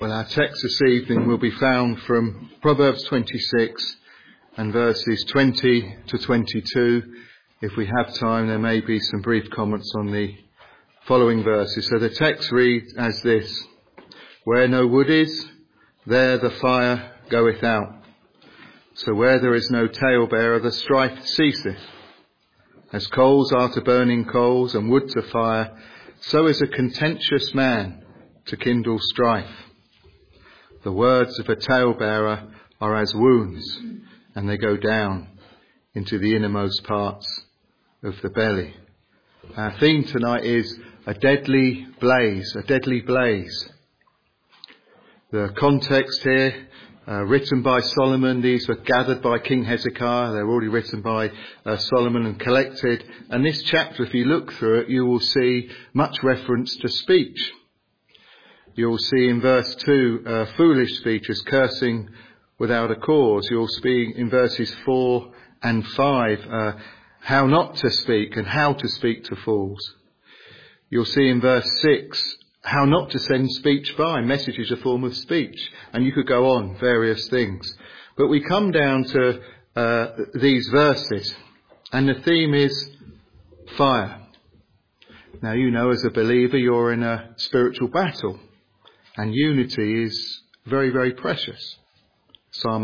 Well, our text this evening will be found from Proverbs 26 and verses 20 to 22. If we have time, there may be some brief comments on the following verses. So the text reads as this: Where no wood is, there the fire goeth out. So where there is no talebearer, the strife ceaseth. As coals are to burning coals and wood to fire, so is a contentious man to kindle strife. The words of a talebearer are as wounds, and they go down into the innermost parts of the belly. Our theme tonight is a deadly blaze, a deadly blaze. The context here, written by Solomon, these were gathered by King Hezekiah. They're already written by Solomon and collected. And this chapter, if you look through it, you will see much reference to speech. You'll see in verse 2, foolish speeches, cursing without a cause. You'll see in verses 4 and 5, how not to speak and how to speak to fools. You'll see in verse 6, how not to send speech by. Message is a form of speech. And you could go on, various things. But we come down to these verses, and the theme is fire. Now, you know, as a believer, you're in a spiritual battle. And unity is very, very precious. Psalm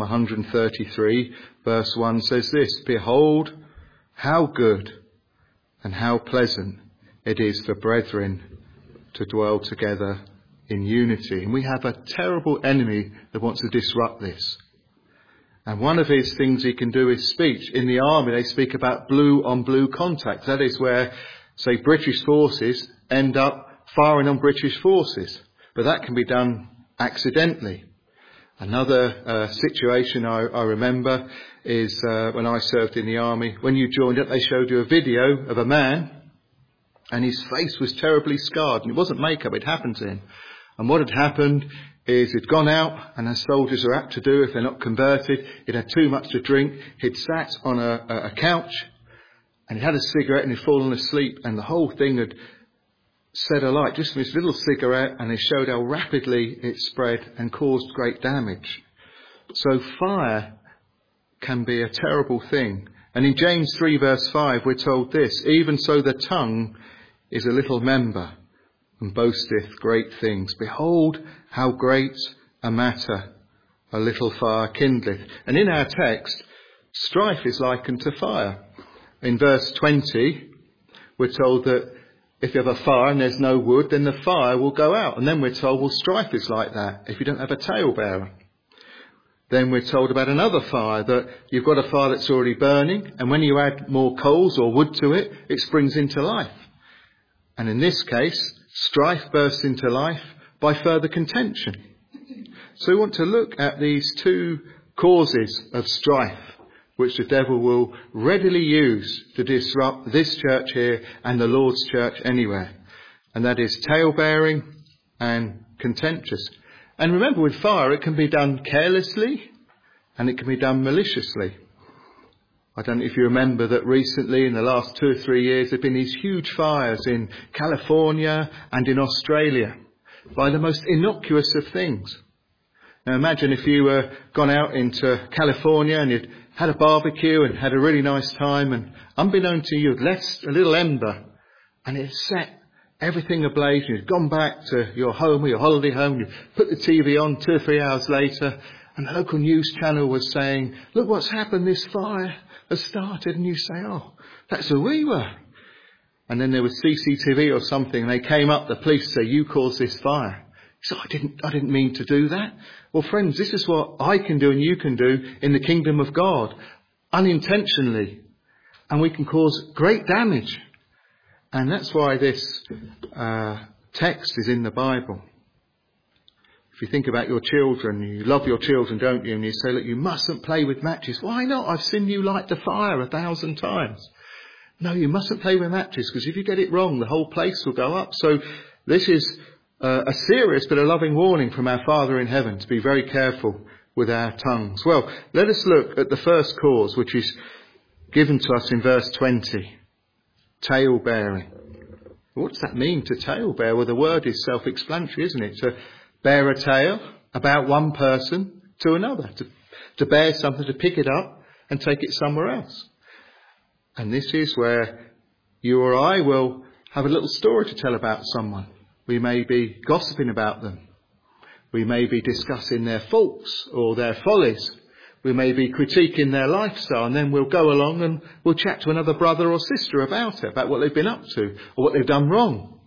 133 verse 1 says this: Behold, how good and how pleasant it is for brethren to dwell together in unity. And we have a terrible enemy that wants to disrupt this. And one of his things he can do is speech. In the army, they speak about blue on blue contact. That is where, say, British forces end up firing on British forces. But that can be done accidentally. Another situation I remember is when I served in the army. When you joined up, they showed you a video of a man, and his face was terribly scarred. And it wasn't makeup, it happened to him. And what had happened is he'd gone out, and as soldiers are apt to do if they're not converted, he'd had too much to drink. He'd sat on a couch, and he'd had a cigarette, and he'd fallen asleep, and the whole thing had set alight just from his little cigarette, and they showed how rapidly it spread and caused great damage. So fire can be a terrible thing. And in James 3 verse 5 we're told this: Even so the tongue is a little member, and boasteth great things. Behold, how great a matter a little fire kindleth. And in our text, strife is likened to fire. In verse 20 we're told that if you have a fire and there's no wood, then the fire will go out. And then we're told, well, strife is like that if you don't have a talebearer. Then we're told about another fire, that you've got a fire that's already burning, and when you add more coals or wood to it, it springs into life. And in this case, strife bursts into life by further contention. So we want to look at these two causes of strife, which the devil will readily use to disrupt this church here and the Lord's church anywhere. And that is talebearing and contentious. And remember, with fire, it can be done carelessly and it can be done maliciously. I don't know if you remember that recently, in the last 2 or 3 years, there have been these huge fires in California and in Australia by the most innocuous of things. Now imagine if you were gone out into California and you'd had a barbecue and had a really nice time, and unbeknown to you, you'd left a little ember and it set everything ablaze. You'd gone back to your home or your holiday home, you put the TV on 2 or 3 hours later, and the local news channel was saying, look what's happened, this fire has started. And you say, oh, that's where we were. And then there was CCTV or something, and they came up, the police say, you caused this fire. So I didn't mean to do that. Well, friends, this is what I can do and you can do in the kingdom of God, unintentionally. And we can cause great damage. And that's why this text is in the Bible. If you think about your children, you love your children, don't you? And you say, look, you mustn't play with matches. Why not? I've seen you light the fire 1,000 times. No, you mustn't play with matches, because if you get it wrong, the whole place will go up. So this is a serious but a loving warning from our Father in heaven to be very careful with our tongues. Well, let us look at the first cause, which is given to us in verse 20. Tale-bearing. What does that mean, to tale-bear? Well, the word is self-explanatory, isn't it? bear a tale about one person to another, to bear something, to pick it up and take it somewhere else. And this is where you or I will have a little story to tell about someone. We may be gossiping about them. We may be discussing their faults or their follies. We may be critiquing their lifestyle, and then we'll go along and we'll chat to another brother or sister about it, about what they've been up to or what they've done wrong.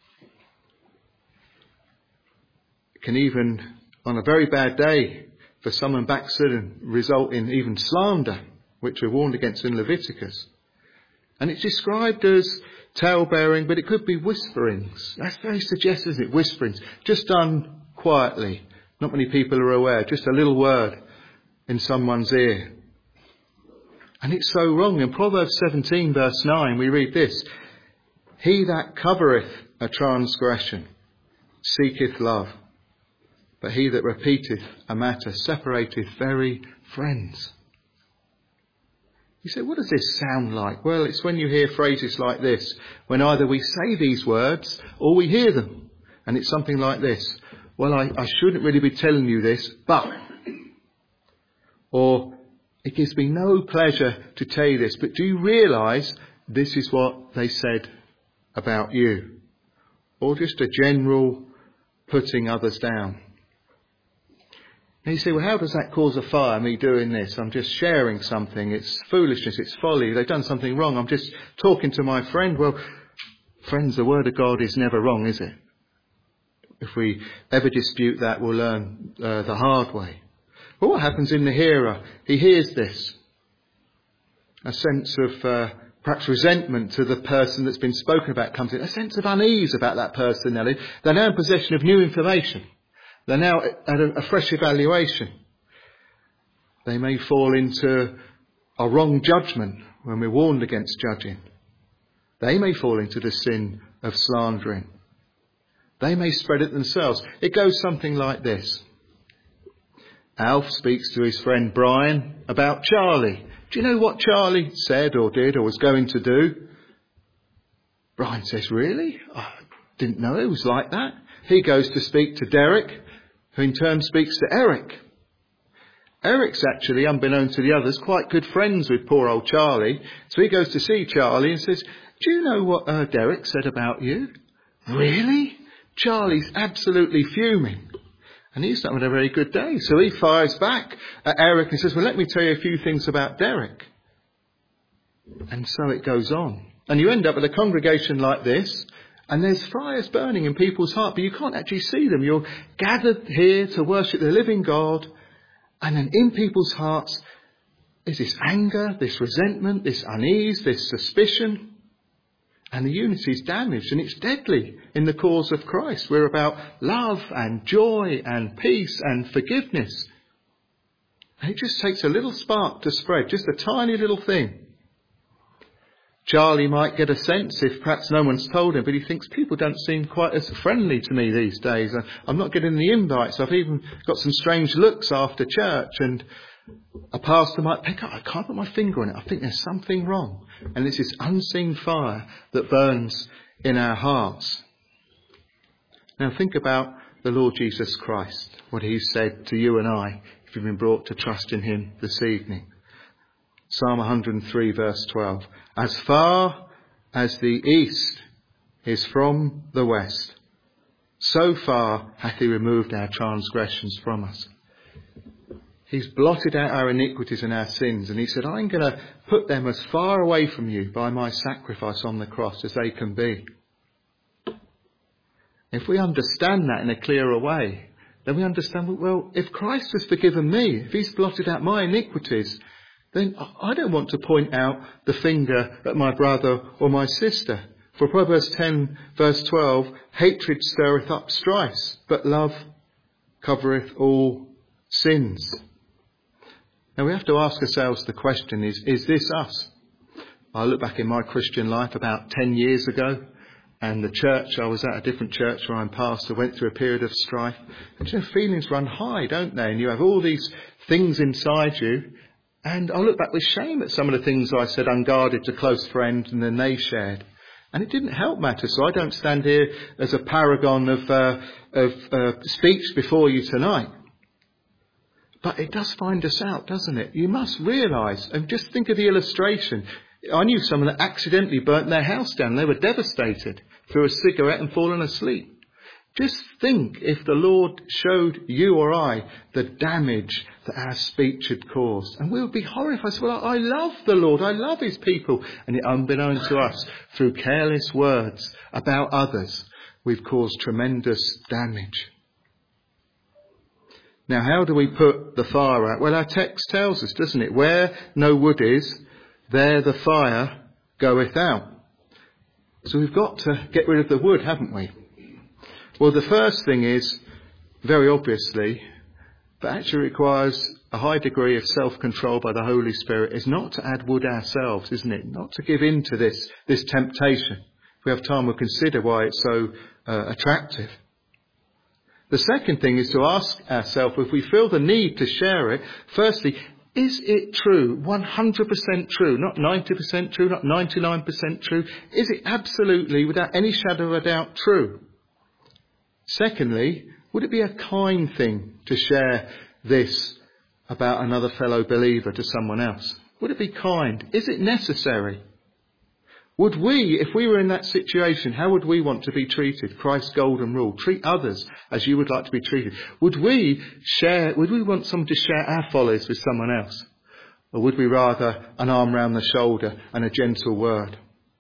It can even, on a very bad day, for someone backslidden, result in even slander, which we're warned against in Leviticus. And it's described as tale-bearing, but it could be whisperings. That's very suggestive, isn't it? Whisperings. Just done quietly. Not many people are aware. Just a little word in someone's ear. And it's so wrong. In Proverbs 17 verse 9 we read this: He that covereth a transgression seeketh love, but he that repeateth a matter separateth very friends. You say, what does this sound like? Well, it's when you hear phrases like this, when either we say these words or we hear them. And it's something like this: well, I shouldn't really be telling you this, but... Or, it gives me no pleasure to tell you this, but do you realise this is what they said about you? Or just a general putting others down. And you say, well, how does that cause a fire, me doing this? I'm just sharing something. It's foolishness, it's folly. They've done something wrong. I'm just talking to my friend. Well, friends, the word of God is never wrong, is it? If we ever dispute that, we'll learn the hard way. Well, what happens in the hearer? He hears this. A sense of perhaps resentment to the person that's been spoken about comes in. A sense of unease about that person. They're now in possession of new information. They're now at a fresh evaluation. They may fall into a wrong judgment when we're warned against judging. They may fall into the sin of slandering. They may spread it themselves. It goes something like this. Alf speaks to his friend Brian about Charlie. Do you know what Charlie said or did or was going to do? Brian says, really? I didn't know it was like that. He goes to speak to Derek, who in turn speaks to Eric. Eric's actually, unbeknown to the others, quite good friends with poor old Charlie. So he goes to see Charlie and says, do you know what Derek said about you? Really? Charlie's absolutely fuming. And he's not had a very good day. So he fires back at Eric and says, well, let me tell you a few things about Derek. And so it goes on. And you end up with a congregation like this, and there's fires burning in people's heart, but you can't actually see them. You're gathered here to worship the living God, and then in people's hearts is this anger, this resentment, this unease, this suspicion. And the unity is damaged, and it's deadly in the cause of Christ. We're about love and joy and peace and forgiveness. And it just takes a little spark to spread, just a tiny little thing. Charlie might get a sense, if perhaps no one's told him, but he thinks people don't seem quite as friendly to me these days. I'm not getting the invites. I've even got some strange looks after church, and a pastor might pick up. I can't put my finger on it. I think there's something wrong. And it's this unseen fire that burns in our hearts. Now think about the Lord Jesus Christ, what he said to you and I, if you've been brought to trust in him this evening. Psalm 103 verse 12. As far as the east is from the west, so far hath he removed our transgressions from us. He's blotted out our iniquities and our sins, and he said, I'm going to put them as far away from you by my sacrifice on the cross as they can be. If we understand that in a clearer way, then we understand, well, if Christ has forgiven me, if he's blotted out my iniquities, then I don't want to point out the finger at my brother or my sister. For Proverbs 10 verse 12, hatred stirreth up strife, but love covereth all sins. Now we have to ask ourselves the question, is this us? I look back in my Christian life about 10 years ago, and the church, I was at a different church where I'm pastor, went through a period of strife. And you know, feelings run high, don't they? And you have all these things inside you. And I look back with shame at some of the things I said unguarded to close friends and then they shared. And it didn't help matters. So I don't stand here as a paragon of speech before you tonight. But it does find us out, doesn't it? You must realise, and just think of the illustration. I knew someone that accidentally burnt their house down. They were devastated, threw a cigarette and fallen asleep. Just think if the Lord showed you or I the damage that our speech had caused. And we would be horrified. Well, I love the Lord. I love his people. And yet, unbeknown to us, through careless words about others, we've caused tremendous damage. Now, how do we put the fire out? Well, our text tells us, doesn't it? Where no wood is, there the fire goeth out. So we've got to get rid of the wood, haven't we? Well, the first thing is, very obviously, but actually requires a high degree of self-control by the Holy Spirit, is not to add wood ourselves, isn't it? Not to give in to this temptation. If we have time, we'll consider why it's so attractive. The second thing is to ask ourselves, if we feel the need to share it, firstly, is it true, 100% true, not 90% true, not 99% true? Is it absolutely, without any shadow of a doubt, true? Secondly, would it be a kind thing to share this about another fellow believer to someone else? Would it be kind? Is it necessary? Would we, if we were in that situation, how would we want to be treated? Christ's golden rule. Treat others as you would like to be treated. Would we want someone to share our follies with someone else? Or would we rather an arm round the shoulder and a gentle word?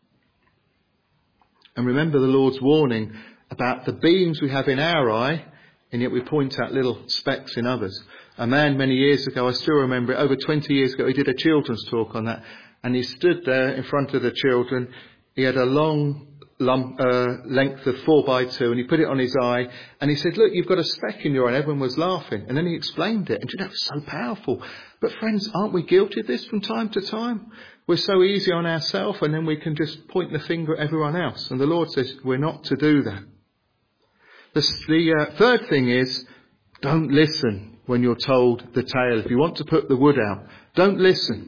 And remember the Lord's warning about the beams we have in our eye, and yet we point out little specks in others. A man many years ago, I still remember it, over 20 years ago, he did a children's talk on that. And he stood there in front of the children. He had a long length of 4x2 and he put it on his eye. And he said, look, you've got a speck in your eye. And everyone was laughing. And then he explained it. And that was so powerful. But friends, aren't we guilty of this from time to time? We're so easy on ourselves and then we can just point the finger at everyone else. And the Lord says we're not to do that. The third thing is, don't listen when you're told the tale. If you want to put the wood out, don't listen.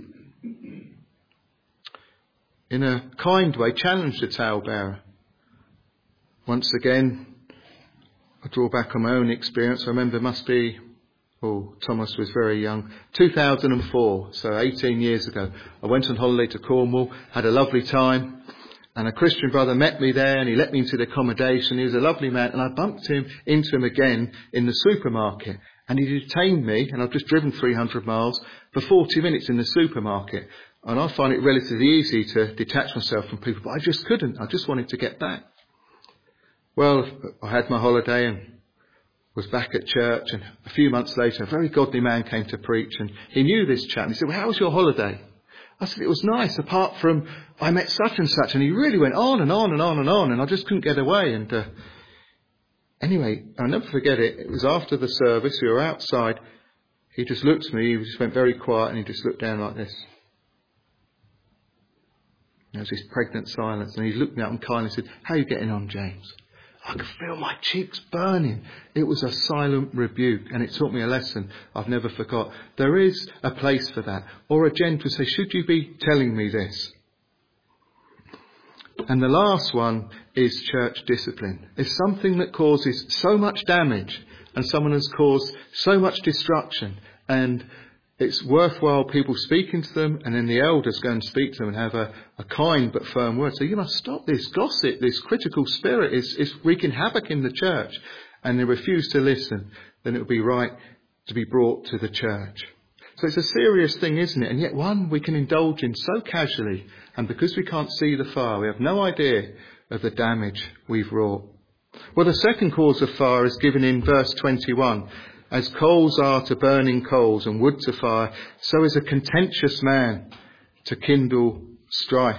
In a kind way, challenge the talebearer. Once again, I draw back on my own experience. I remember Thomas was very young. 2004, so 18 years ago. I went on holiday to Cornwall, had a lovely time, and a Christian brother met me there and he let me into the accommodation. He was a lovely man, and I bumped into him again in the supermarket. And he detained me, and I've just driven 300 miles, for 40 minutes in the supermarket. And I find it relatively easy to detach myself from people, but I just couldn't. I just wanted to get back. Well, I had my holiday and was back at church, and a few months later, a very godly man came to preach, and he knew this chap. And he said, well, how was your holiday? I said, it was nice, apart from I met such and such. And he really went on and on and on and on, and I just couldn't get away. And anyway, I'll never forget it. It was after the service. We were outside. He just looked at me. He just went very quiet, and he just looked down like this. There was this pregnant silence, and he looked me up and kindly said, how are you getting on, James? I could feel my cheeks burning. It was a silent rebuke, and it taught me a lesson I've never forgot. There is a place for that. Or a gentle say, should you be telling me this? And the last one is church discipline. It's something that causes so much damage, and someone has caused so much destruction, and it's worthwhile people speaking to them, and then the elders go and speak to them and have a kind but firm word. So you must stop this gossip, this critical spirit is wreaking havoc in the church. And they refuse to listen, then it would be right to be brought to the church. So it's a serious thing, isn't it? And yet one we can indulge in so casually. And because we can't see the fire, we have no idea of the damage we've wrought. Well, the second cause of fire is given in verse 21. As coals are to burning coals and wood to fire, so is a contentious man to kindle strife.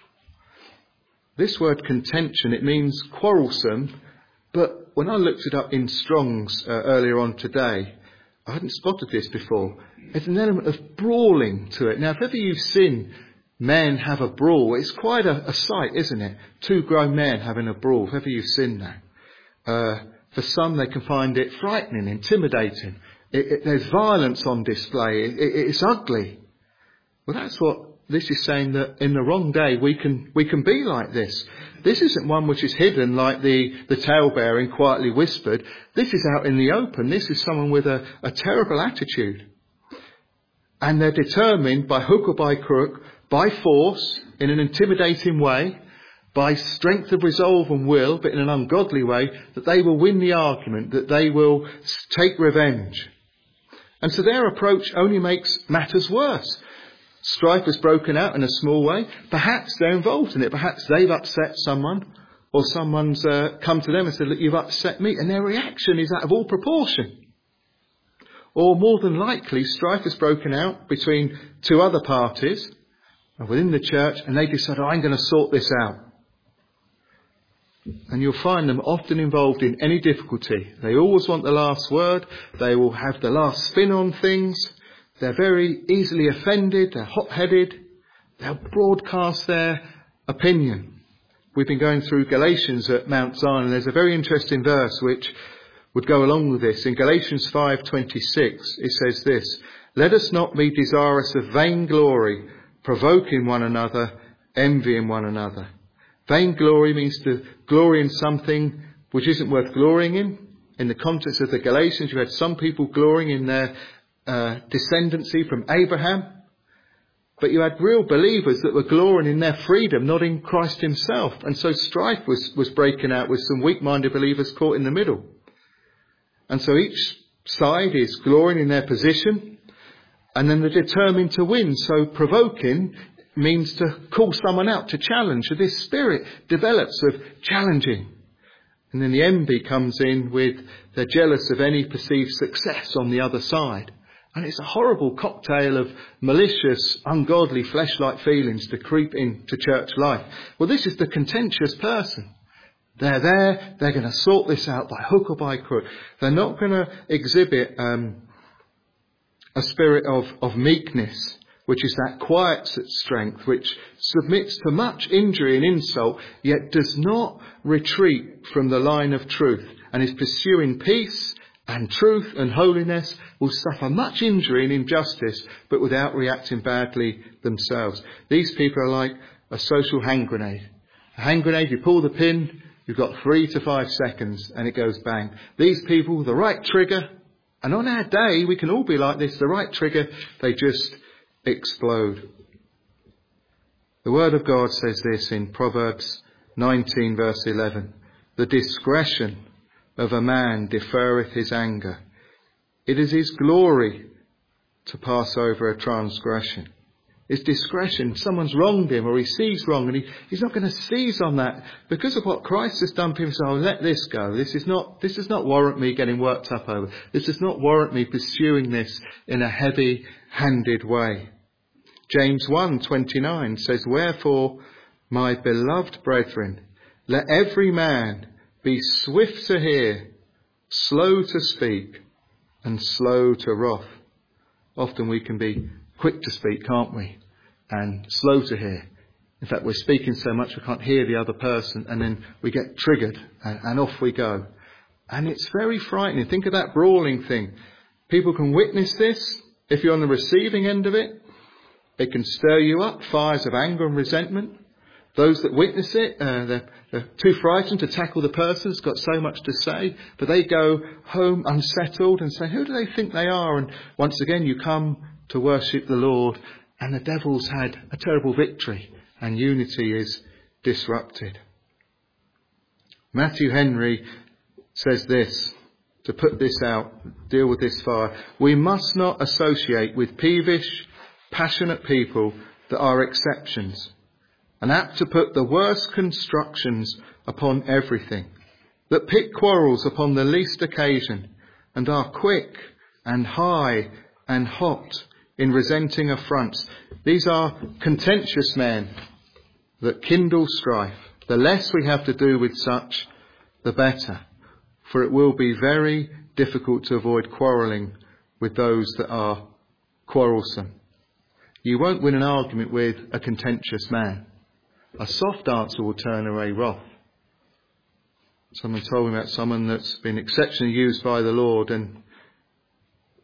This word contention, it means quarrelsome, but when I looked it up in Strong's earlier on today, I hadn't spotted this before. There's an element of brawling to it. Now, if ever you've seen men have a brawl, it's quite a sight, isn't it? Two grown men having a brawl, if ever you've seen that. For some, they can find it frightening, intimidating. There's violence on display. It's ugly. Well, that's what this is saying that in the wrong day we can be like this. This isn't one which is hidden like the talebearing quietly whispered. This is out in the open. This is someone with a terrible attitude. And they're determined by hook or by crook, by force, in an intimidating way, by strength of resolve and will, but in an ungodly way, that they will win the argument, that they will take revenge. And so their approach only makes matters worse. Strife has broken out in a small way. Perhaps they're involved in it. Perhaps they've upset someone, or someone's come to them and said, look, you've upset me. And their reaction is out of all proportion. Or more than likely, strife has broken out between two other parties within the church, and they decide, I'm going to sort this out. And you'll find them often involved in any difficulty. They always want the last word. They will have the last spin on things. They're very easily offended. They're hot-headed. They'll broadcast their opinion. We've been going through Galatians at Mount Zion, and there's a very interesting verse which would go along with this. In Galatians 5:26, it says this, let us not be desirous of vainglory, provoking one another, envying one another. Vainglory means to glory in something which isn't worth glorying in. In the context of the Galatians, you had some people glorying in their descendancy from Abraham, but you had real believers that were glorying in their freedom, not in Christ himself. And so strife was breaking out with some weak-minded believers caught in the middle. And so each side is glorying in their position, and then they're determined to win. So provoking means to call someone out, to challenge. So this spirit develops of challenging. And then the envy comes in with they're jealous of any perceived success on the other side. And it's a horrible cocktail of malicious, ungodly, flesh-like feelings to creep into church life. Well, this is the contentious person. They're there, they're going to sort this out by hook or by crook. They're not going to exhibit a spirit of meekness, which is that quiet strength which submits to much injury and insult, yet does not retreat from the line of truth, and is pursuing peace and truth and holiness, will suffer much injury and injustice, but without reacting badly themselves. These people are like a social hand grenade. A hand grenade, you pull the pin, you've got 3 to 5 seconds, and it goes bang. These people, the right trigger, and on our day, we can all be like this, the right trigger, they just explode. The word of God says this in Proverbs 19 verse 11. The discretion of a man deferreth his anger. It is his glory to pass over a transgression. His discretion, someone's wronged him or he sees wrong, and he's not going to seize on that because of what Christ has done. People say, oh, let this go. This does not warrant me getting worked up over. This does not warrant me pursuing this in a heavy-handed way. James 1:29 says, wherefore, my beloved brethren, let every man be swift to hear, slow to speak, and slow to wrath. Often we can be quick to speak, can't we? And slow to hear. In fact, we're speaking so much we can't hear the other person, and then we get triggered and off we go. And it's very frightening. Think of that brawling thing. People can witness this. If you're on the receiving end of it, it can stir you up, fires of anger and resentment. Those that witness it, they're too frightened to tackle the person who's got so much to say, but they go home unsettled and say, who do they think they are? And once again, you come to worship the Lord, and the devil's had a terrible victory, and unity is disrupted. Matthew Henry says this, to put this out, deal with this fire. We must not associate with peevish, passionate people that are exceptions, and apt to put the worst constructions upon everything, that pick quarrels upon the least occasion, and are quick and high and hot in resenting affronts. These are contentious men that kindle strife. The less we have to do with such, the better, for it will be very difficult to avoid quarrelling with those that are quarrelsome. You won't win an argument with a contentious man. A soft answer will turn away wrath. Someone told me about someone that's been exceptionally used by the Lord, and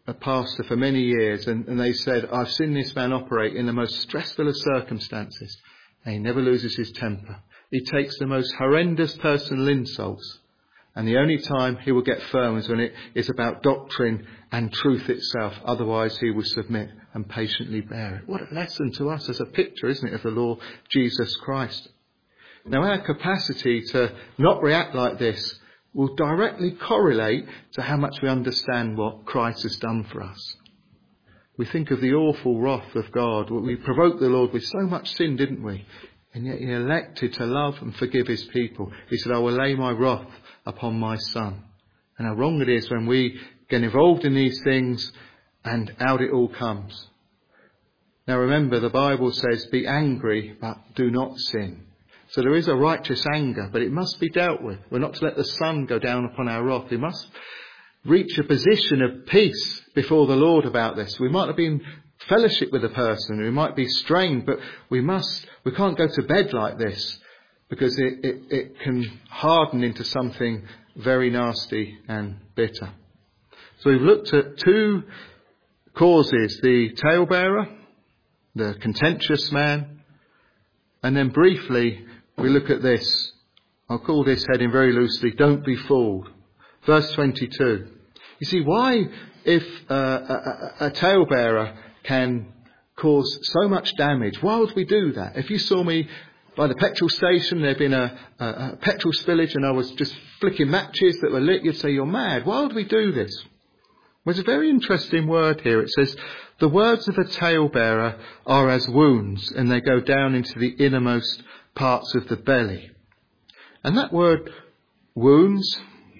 a pastor for many years, and they said, I've seen this man operate in the most stressful of circumstances. And he never loses his temper. He takes the most horrendous personal insults. And the only time he will get firm is when it is about doctrine and truth itself. Otherwise he will submit and patiently bear it. What a lesson to us as a picture, isn't it, of the Lord Jesus Christ. Now our capacity to not react like this will directly correlate to how much we understand what Christ has done for us. We think of the awful wrath of God. We provoked the Lord with so much sin, didn't we? And yet he elected to love and forgive his people. He said, I will lay my wrath upon my son. And how wrong it is when we get involved in these things and out it all comes. Now remember, the Bible says, be angry, but do not sin. So there is a righteous anger, but it must be dealt with. We're not to let the sun go down upon our wrath. We must reach a position of peace before the Lord about this. We might have been fellowship with a person, we might be strained, but we can't go to bed like this, because it can harden into something very nasty and bitter. So we've looked at two causes, the talebearer, the contentious man, and then briefly we look at this. I'll call this heading very loosely, don't be fooled. Verse 22. You see, why, if a talebearer can cause so much damage, why would we do that? If you saw me by the petrol station, there'd been a petrol spillage and I was just flicking matches that were lit, you'd say, you're mad. Why would we do this? Well, there's a very interesting word here. It says, the words of a talebearer are as wounds, and they go down into the innermost parts of the belly. And that word, wounds,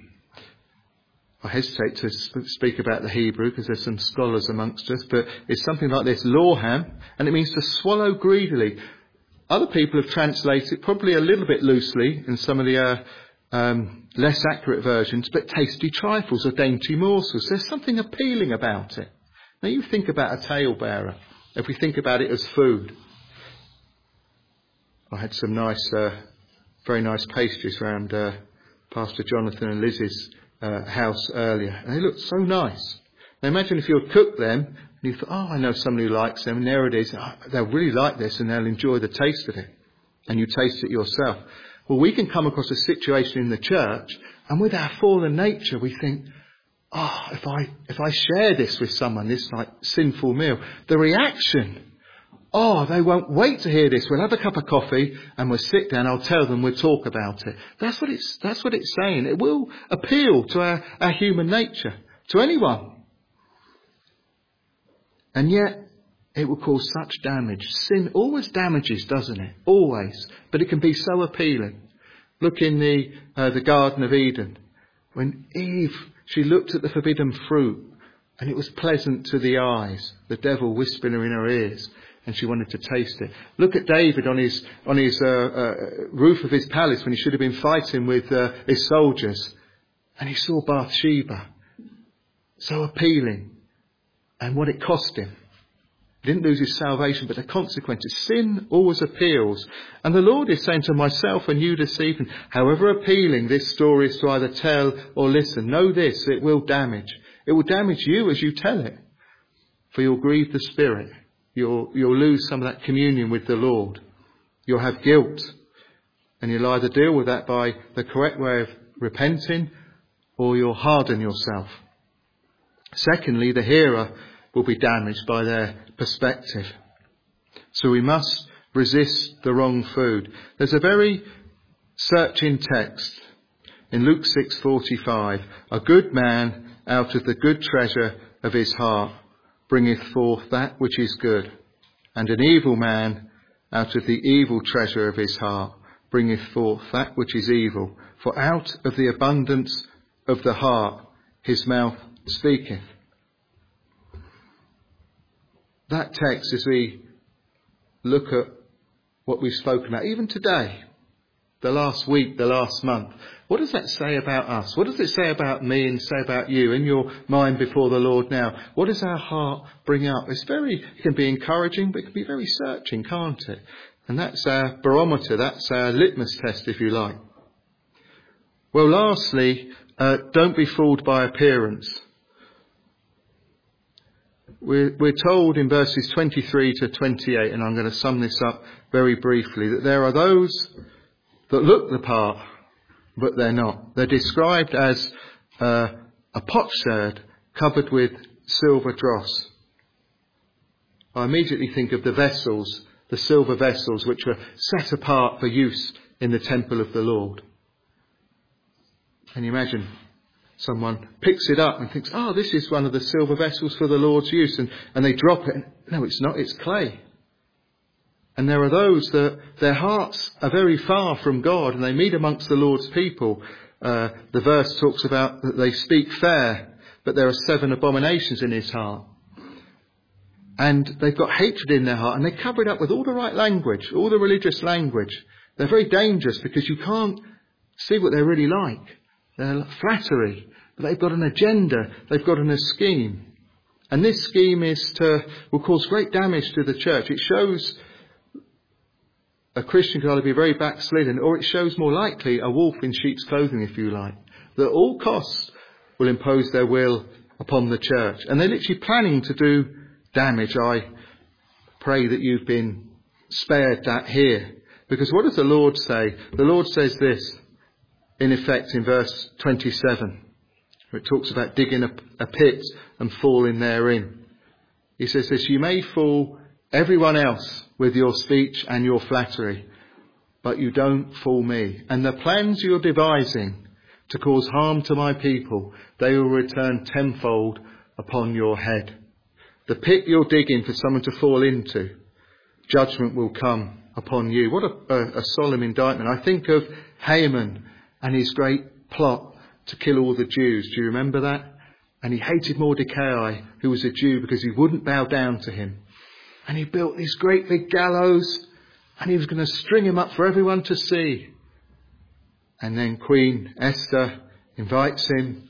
I hesitate to speak about the Hebrew because there's some scholars amongst us, but it's something like this, lorham, and it means to swallow greedily. Other people have translated it probably a little bit loosely in some of the less accurate versions, but tasty trifles or dainty morsels. There's something appealing about it. Now you think about a talebearer, if we think about it as food. I had some very nice pastries around Pastor Jonathan and Liz's house earlier, and they looked so nice. Now imagine if you had cooked them and you thought, I know somebody who likes them, and there it is, they'll really like this and they'll enjoy the taste of it, and you taste it yourself. Well, we can come across a situation in the church, and with our fallen nature we think, if I share this with someone, this like sinful meal, the reaction, they won't wait to hear this. We'll have a cup of coffee and we'll sit down. I'll tell them, we'll talk about it. That's what it's saying. It will appeal to our human nature, to anyone. And yet it will cause such damage. Sin always damages, doesn't it? Always. But it can be so appealing. Look in the Garden of Eden. When Eve, she looked at the forbidden fruit and it was pleasant to the eyes. The devil whispering in her ears. And she wanted to taste it. Look at David on his roof of his palace when he should have been fighting with his soldiers. And he saw Bathsheba. So appealing. And what it cost him. He didn't lose his salvation, but the consequences. Sin always appeals. And the Lord is saying to myself and you this evening, however appealing this story is to either tell or listen, know this, it will damage. It will damage you as you tell it. For you'll grieve the Spirit. You'll lose some of that communion with the Lord. You'll have guilt. And you'll either deal with that by the correct way of repenting, or you'll harden yourself. Secondly, the hearer will be damaged by their perspective. So we must resist the wrong food. There's a very searching text in Luke 6:45. A good man out of the good treasure of his heart bringeth forth that which is good, and an evil man out of the evil treasure of his heart bringeth forth that which is evil. For out of the abundance of the heart his mouth speaketh. That text, as we look at what we've spoken about, even today, the last week, the last month, what does that say about us? What does it say about me and say about you in your mind before the Lord now? What does our heart bring up? It can be encouraging, but it can be very searching, can't it? And that's our barometer, that's our litmus test, if you like. Well, lastly, don't be fooled by appearance. we're told in verses 23 to 28, and I'm going to sum this up very briefly, that there are those that look the part, but they're not. They're described as a potsherd covered with silver dross. I immediately think of the vessels, the silver vessels, which were set apart for use in the temple of the Lord. And you imagine someone picks it up and thinks, oh, this is one of the silver vessels for the Lord's use. And they drop it. And, no, it's not. It's clay. And there are those that their hearts are very far from God and they meet amongst the Lord's people. The verse talks about that they speak fair, but there are 7 abominations in his heart. And they've got hatred in their heart and they cover it up with all the right language, all the religious language. They're very dangerous because you can't see what they're really like. They're flattery, but they've got an agenda, they've got a scheme. And this scheme will cause great damage to the church. It shows a Christian can either be very backslidden, or it shows more likely a wolf in sheep's clothing, if you like, that at all costs will impose their will upon the church. And they're literally planning to do damage. I pray that you've been spared that here. Because what does the Lord say? The Lord says this, in effect, in verse 27, where it talks about digging a pit and falling therein. He says this, you may fool everyone else with your speech and your flattery, but you don't fool me. And the plans you're devising to cause harm to my people, they will return tenfold upon your head. The pit you're digging for someone to fall into, judgment will come upon you. What a solemn indictment. I think of Haman and his great plot to kill all the Jews. Do you remember that? And he hated Mordecai, who was a Jew, because he wouldn't bow down to him. And he built these great big gallows and he was going to string him up for everyone to see. And then Queen Esther invites him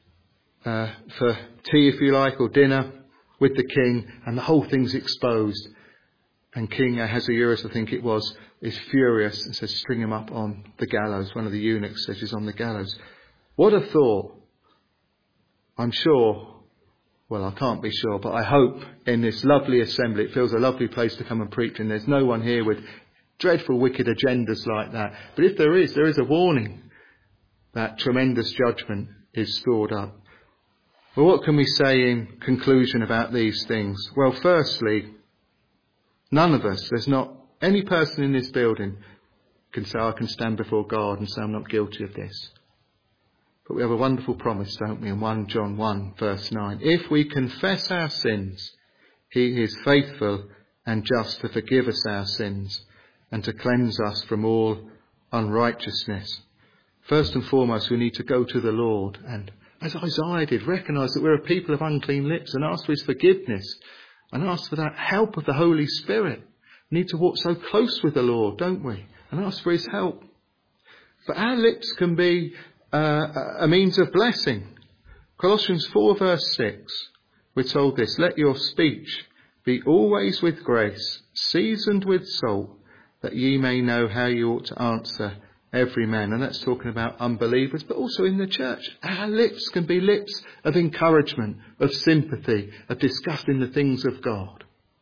for tea, if you like, or dinner with the king, and the whole thing's exposed. And King Ahasuerus, I think it was, is furious and says, string him up on the gallows. One of the eunuchs says he's on the gallows. What a thought. I'm sure, well, I can't be sure, but I hope in this lovely assembly, it feels a lovely place to come and preach, and there's no one here with dreadful, wicked agendas like that. But if there is a warning that tremendous judgment is stored up. Well, what can we say in conclusion about these things? Well, firstly, none of us, there's not any person in this building can say, I can stand before God and say I'm not guilty of this. But we have a wonderful promise, don't we, in 1 John 1 verse 9. If we confess our sins, he is faithful and just to forgive us our sins and to cleanse us from all unrighteousness. First and foremost, we need to go to the Lord and, as Isaiah did, recognise that we're a people of unclean lips and ask for his forgiveness and ask for that help of the Holy Spirit. We need to walk so close with the Lord, don't we? And ask for his help. But our lips can be a means of blessing. Colossians 4 verse 6, we're told this, let your speech be always with grace, seasoned with salt, that ye may know how you ought to answer every man. And that's talking about unbelievers, but also in the church. Our lips can be lips of encouragement, of sympathy, of discussing the things of God.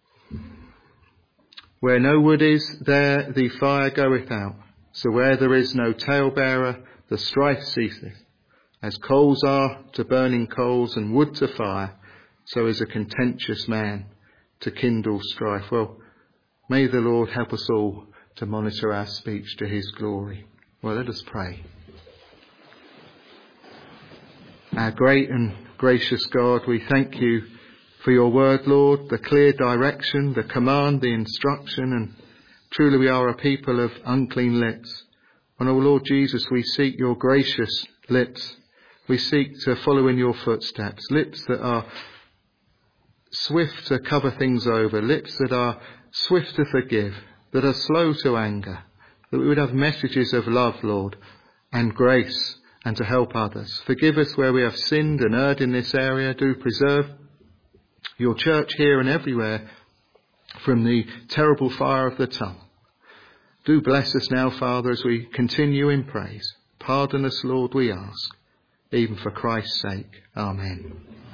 Where no wood is, there the fire goeth out. So where there is no talebearer, the strife ceaseth. As coals are to burning coals and wood to fire, so is a contentious man to kindle strife. Well, may the Lord help us all to monitor our speech to his glory. Well, let us pray. Our great and gracious God, we thank you for your word, Lord, the clear direction, the command, the instruction, and truly we are a people of unclean lips. And, oh Lord Jesus, we seek your gracious lips. We seek to follow in your footsteps, lips that are swift to cover things over, lips that are swift to forgive, that are slow to anger, that we would have messages of love, Lord, and grace, and to help others. Forgive us where we have sinned and erred in this area. Do preserve your church here and everywhere from the terrible fire of the tongue. Do bless us now, Father, as we continue in praise. Pardon us, Lord, we ask, even for Christ's sake. Amen.